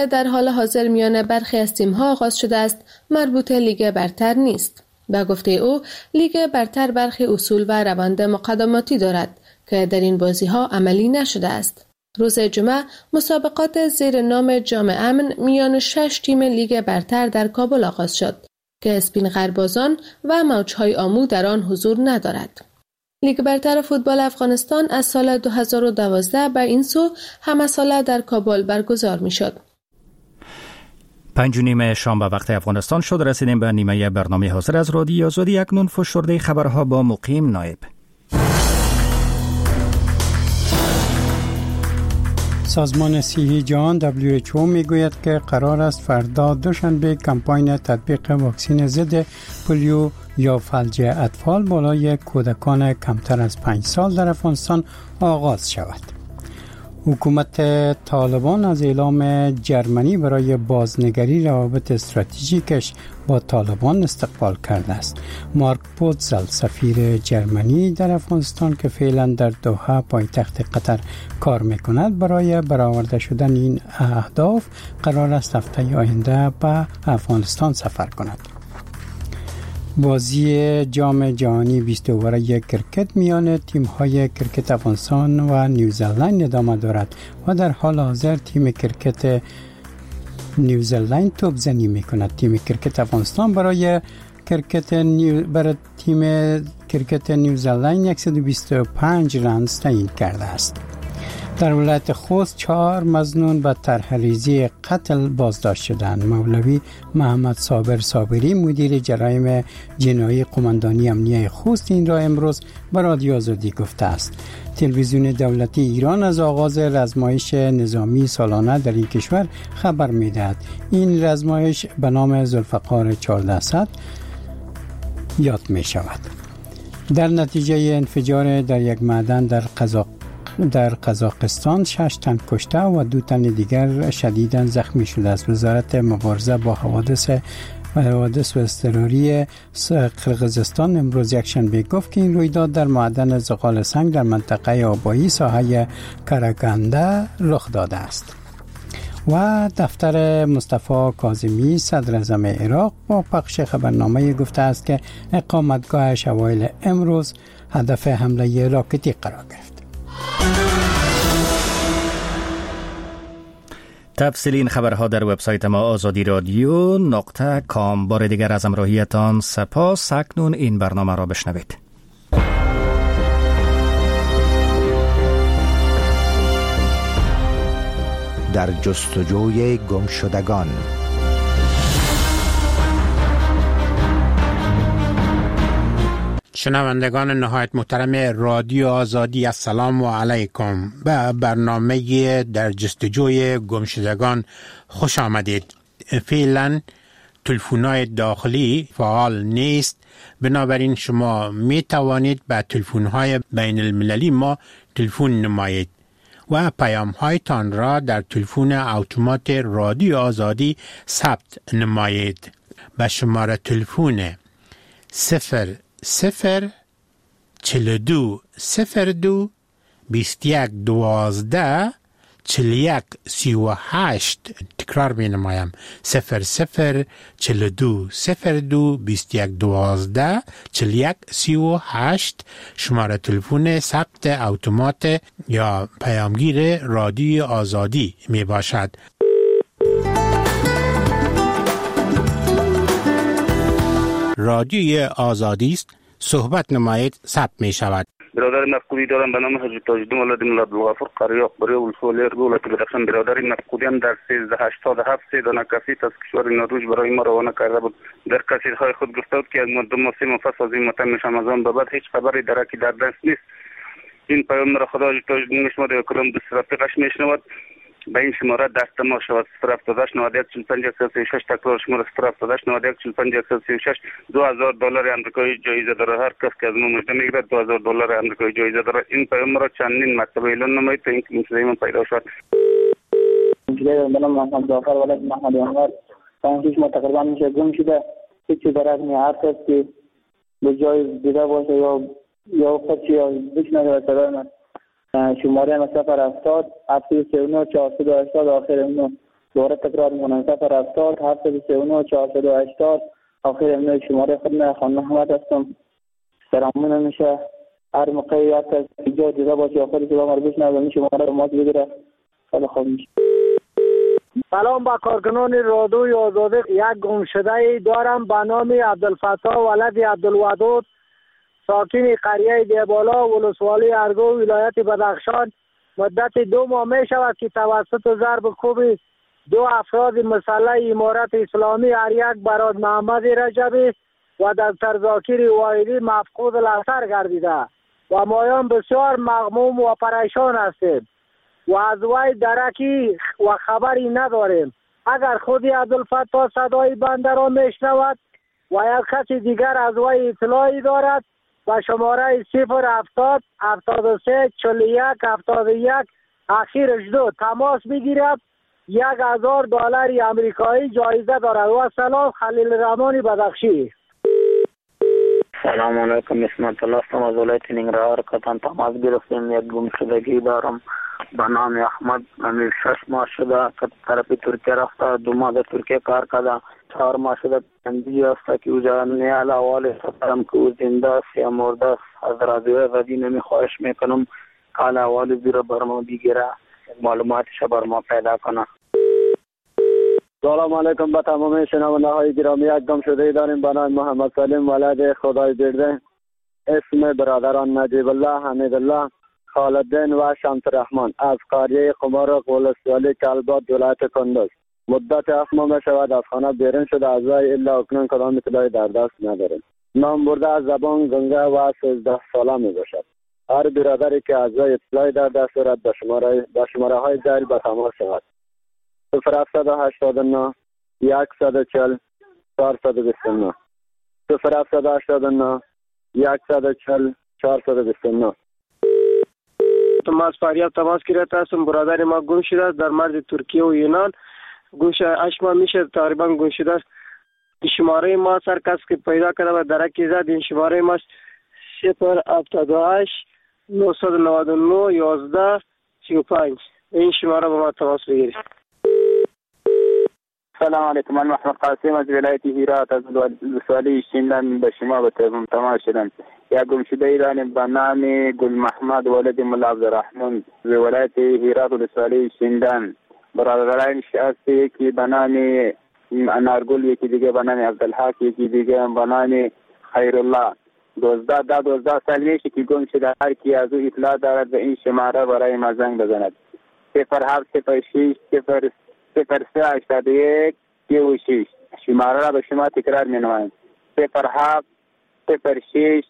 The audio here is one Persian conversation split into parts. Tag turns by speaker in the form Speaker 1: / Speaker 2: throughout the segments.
Speaker 1: در حال حاضر میان برخی از تیم‌ها آغاز شده است مربوط لیگ برتر نیست. به گفته او لیگ برتر برخی اصول و روند مقدماتی دارد که در این بازی‌ها عملی نشده است. روز جمعه مسابقات زیر نام جام امن میان 6 تیم لیگ برتر در کابل آغاز شد که اسپین غربازان و موج‌های آمو در آن حضور ندارد. لیگ برتر فوتبال افغانستان از سال 2012 به این سو همساله در کابل برگزار می‌شد.
Speaker 2: 5:30 شام به وقت افغانستان شد. رسیدیم به نیمه برنامه حاضر از رادیو آزادی. اکنون فشرده خبرها با مقیم نایب.
Speaker 3: سازمان صحی جهان WHO میگوید که قرار است فردا دوشنبه کمپاین تطبیق واکسن ضد پولیو یا فلج اطفال بالای کودکان کمتر از 5 سال در افغانستان آغاز شود. حکومت طالبان از اعلام جرمنی برای بازنگری روابط استراتژیکش با طالبان استقبال کرده است. مارک پوتزل سفیر جرمنی در افغانستان که فعلا در دوحه پایتخت قطر کار میکند برای برآورده شدن این اهداف قرار است هفته آینده به افغانستان سفر کند. بازی جام جهانی 20 اوور کرکت میان تیم‌های کرکت افغانستان و نیوزلند ادامه دارد و در حال حاضر تیم کرکت نیوزلند توپ زنی می‌کند. تیم کرکت افغانستان برای تیم کرکت نیوزلند 125 رن تعیین کرده است. در ولایت خوست 4 مظنون به طرح ریزی قتل بازداشت شدند. مولوی محمد صابر صابری مدیر جرایم جنایی قماندانی امنیه خوست این را امروز به رادیو آزادی گفته است. تلویزیون دولتی ایران از آغاز رزمایش نظامی سالانه در این کشور خبر می‌دهد. این رزمایش به نام ذوالفقار 1400 یاد می‌شود. در نتیجه انفجار در یک معدن در قزاقستان 6 تن کشته و 2 تن دیگر شدیداً زخمی شده است. وزارت مبارزه با حوادث و اضطراری قرقیزستان امروز یکشنبه گفت که این رویداد در معدن زغال سنگ در منطقه آبایی ساحه کاراگانده رخ داده است. و دفتر مصطفی کاظمی صدر اعظم عراق با پخش خبرنامه گفته است که اقامتگاهش اوایل امروز هدف حمله راکتی قرار گرفت.
Speaker 2: تفصیل این خبرها در وبسایت ما آزادی رادیو.com. بار دیگر از همراهیتان سپاس. اکنون این برنامه را بشنوید.
Speaker 4: در جستجوی گمشدگان.
Speaker 5: شنوندگان نهایت محترم رادیو آزادی، السلام علیکم. به برنامه در جستجوی گمشدگان خوش آمدید. فعلا تلفن‌های داخلی فعال نیست، بنابراین شما می توانید به تلفن‌های بین المللی ما تلفن نمایید و پیام‌هایتان را در تلفن اتومات رادیو آزادی ثبت نمایید. به شماره تلفن 0042-2112-4138. تکرار می نمایم 0042-2112-4138. شماره تلفن ثبت اتومات یا پیامگیر رادیو آزادی می باشد. رادیوی آزادی است، صحبت نمایید، ثبت می شود.
Speaker 6: برادر مفقودی دارم به نام حضرت تاجالدین ولد مولا عبدالغفور قری اخباری ولسوالی دولت بدخشان. برادر مفقودیان در 1387 3 دانه کاسیت از کشور نروژ برای ما روانه کرده بود. در کاسیت‌های خود گفته بود که از مدت 3 ماه پس از این متن رمضان به بعد هیچ خبری درکی در دست نیست. این پیام را خدا تاجالدین شما در کلام دوست رفیقش میشنود. به این شماره دست ما شود 078 91 45 136. تکرار شماره 078 91 45 136. $2000 آمریکایی جایزه داره. هر کس که از ما مجده میگیرد $2000 آمریکایی جایزه داره. این پیام را چندین مرتبه اعلان نمایید تا اینکه این صدای پیدا شد.
Speaker 7: به نام محمد جعفر ولد محمد انور. پنج ما تقریبا میشه گم شده. هیچ برای می هر کس که به جای دیده باشه یا خودشی یا بشنوه صدای من. شماره 070 739 480 آخر اونو دوباره تکرار میکنم 070 739 480. آخر امنوی شماره خود من خان محمد هستم. سلامونه میشه هر موقع یا کس اینجا دیده باشه آخر صدا ما رو بشنوه این شماره رو ماز بگیره. خیلی خوب میشه.
Speaker 8: سلام با کارکنان رادیوی آزادی. یک گمشده دارم به نام عبدالفتاح ولد عبدالودود، ساکن قریه دیبالا ولسوالی ارگو ولایت بدخشان. مدت 2 ماه می شود که توسط ضرب کوب 2 افراد مسلح امارت اسلامی هر یک براد محمد رجبی و دکتر ذاکر واحدی مفقود الاثر گردیده و مایان بسیار مغموم و پریشان هستیم و از وی درکی و خبری نداریم. اگر خودی عبدالفتاح صدای بنده را میشنود و یک کسی دیگر از وی اطلاعی دارد و شماره 070 73 41 71 اخیرش 2 تماس بگیرد. $1000 امریکایی جایزه دارد. و سلام، خلیل رحمانی بدخشی.
Speaker 9: سلام علیکم، اسمت الله هستم از ولایت ننگرهار. کتان تماس گرفتیم. یک گمشدگی دارم به نام احمد. 6 ماه شده که طرف ترکیه رفته. 2 ماه در ترکیه کار کرده. 4 ماه شده تنبیه است که اوجا نیال اول سفرم که او زنده است یا مرده است. از رادیو آزادی نمی خواهش میکنم حال اول زیر برما بگیره، معلوماتش برما پیدا کنه.
Speaker 10: سلام علیکم به تمام شنونده های گرامی. یک گمشده داریم به نام محمد سلیم ولد خدای برده. اسم برادران نجیب الله، حمید الله، خالدین و شمس الرحمن از قریه قمارق ولسوالی کلبات ولایت کندز. مدت 7 ماه می شود از خانه بیرون شده. از وی الا اکنون کدام اطلاعی در دست نداریم. نام برده از زبان گنگه و 13 ساله می باشد. هر برادری که از وی اطلاعی در دست دارد به شماره های زیر به تماس شود. 0789 140 429 0789 140 429.
Speaker 8: ما از فریاب تماس گرفته هستم. برادر ما گم شده است در مرز ترکیه و یونان. 8 ماه میشه تقریبا گم شده است. شماره ما سر کس که پیدا کرده و درکی زد. این شماره ما 078 999 11 35. این شماره با ما تماس بگیرید.
Speaker 9: سلام علیکم، من محمد قاسم از ولایت هرات از ولسوالی شیندان به شما به تماس شدم. یک گمشده ایرانی به نام گل محمد ولد ملا عبدالرحمن از ولایت هرات ولسوالی شیندان. برادرانش هست، یکی به نام انارگل، یکی دیگه به نام عبدالحق، یکی دیگه به نام خیرالله. 12 سال میشه که گم شده. هر کی از او اطلاع دارد به این شماره برای ما زنگ بزند. 0706 0381 36. شماره را به شما تکرار می نمایم. 0706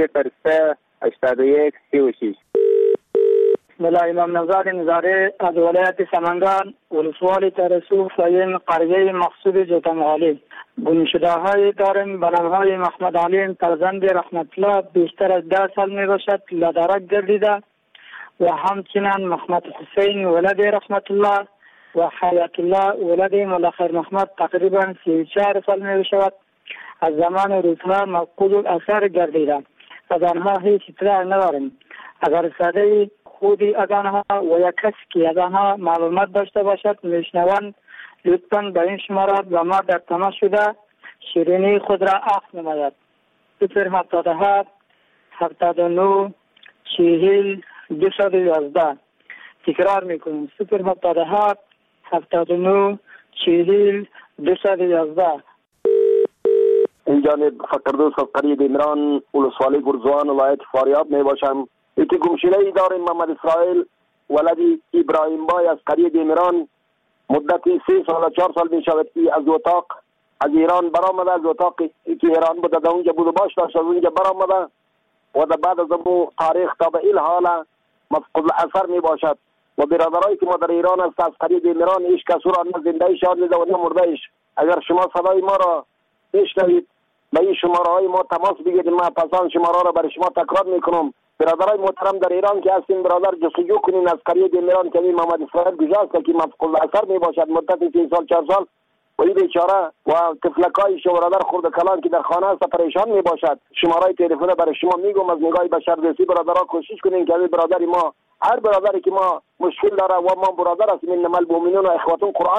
Speaker 9: 0381 36.
Speaker 7: بسم الله. امام نزار نزاره از ولایت سمنگان ولسوالی ترسوخ سایم قریه مقصود جوتمغالی. گمشده های داریم به نام های محمد علیم فرزند رحمت الله، بیشتر از 10 سال می باشد لدرک گردیده، و همچنین محمد حسین ولد رحمت الله و حیات الله ولد ملاخر محمد تقریبا 34 سال می باشد. از زمان روزها مفقود الاثر گردیده. از آنها هیچ اطلاع نداریم. اگر صدای خودی از آنها و یک کسی که از آنها معلومات داشته باشد میشنوند، لطفاً به این شماره با ما در تماس شده شیرینی خود را عفو نماید. 077 79 40 211. تکرار میکنیم 077 79 40 211.
Speaker 10: این جانب فقردوس از قریه دیمران ولسوالی گرزوان ولایت فاریاب می باشم. یکی گمشده ای داریم محمد اسرائیل ولدی ابراهیم بای از قریه دیمران. مدت 3 سال 4 سال می شود که از اتاق از ایران برآمده. از اتاقی که ایران بوده در اونجا بود و باش داشت از اونجا برآمده و در بعد از اون تاریخ تا به این حال مفقود الاثر می باشد. و برادرایی که ما در ایران است از قریه دیمران هیچ کس را نه زنده شاد دیده و نه مرده ایش. اگر شما صدای ما را بشنوید به این شماره های ما تماس بگیرید. ما پسان شماره را برای شما تکرار میکنم. برادرای محترم در ایران که هستین برادر جستجو کنین از قریه دیمران که محمد اسرائیل گذاشت که مفقود الاثر می باشد مدت 3 سال 4 سال و این بیچاره و طفلکای شو برادر خرد کلان که در خانه است پریشان می باشد. شماره تلفن برای شما میگم از نگاه بشردوستی برادرها کوشش کنین که برادر ما هر برادری که ما مشکل داره و ما برادر هستیم انما المؤمنون اخوة قرآن